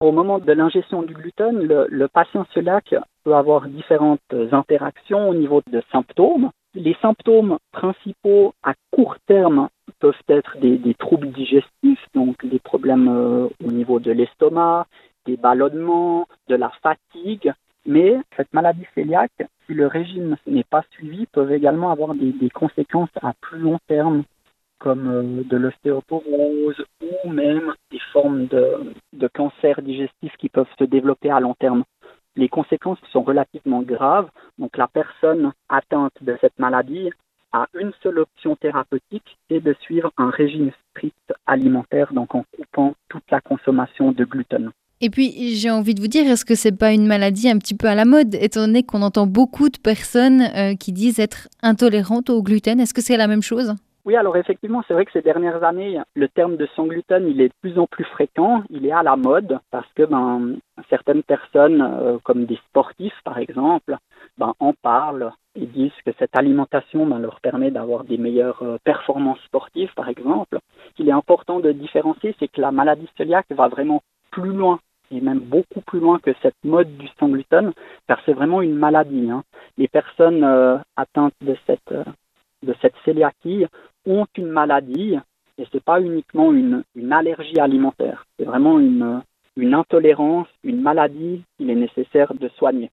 Au moment de l'ingestion du gluten, le patient cœliaque peut avoir différentes interactions au niveau de symptômes. Les symptômes principaux à court terme peuvent être des troubles digestifs, donc des problèmes au niveau de l'estomac, des ballonnements, de la fatigue. Mais cette maladie cœliaque, si le régime n'est pas suivi, peut également avoir des conséquences à plus long terme, comme de l'ostéoporose ou même des formes de cancer digestif qui peuvent se développer à long terme. Les conséquences sont relativement graves, donc la personne atteinte de cette maladie a une seule option thérapeutique, c'est de suivre un régime strict alimentaire, donc en coupant toute la consommation de gluten. Et puis, j'ai envie de vous dire, est-ce que c'est pas une maladie un petit peu à la mode, étant donné qu'on entend beaucoup de personnes qui disent être intolérantes au gluten? Est-ce que c'est la même chose? Oui, alors effectivement, c'est vrai que ces dernières années, le terme de sans gluten, il est de plus en plus fréquent, il est à la mode parce que certaines personnes, comme des sportifs par exemple, en parlent et disent que cette alimentation leur permet d'avoir des meilleures performances sportives par exemple. Ce qu'il est important de différencier, c'est que la maladie cœliaque va vraiment plus loin et même beaucoup plus loin que cette mode du sans gluten, car c'est vraiment une maladie. Les personnes atteintes de cette cœliaquie ont une maladie et ce n'est pas uniquement une allergie alimentaire, c'est vraiment une intolérance, une maladie qu'il est nécessaire de soigner.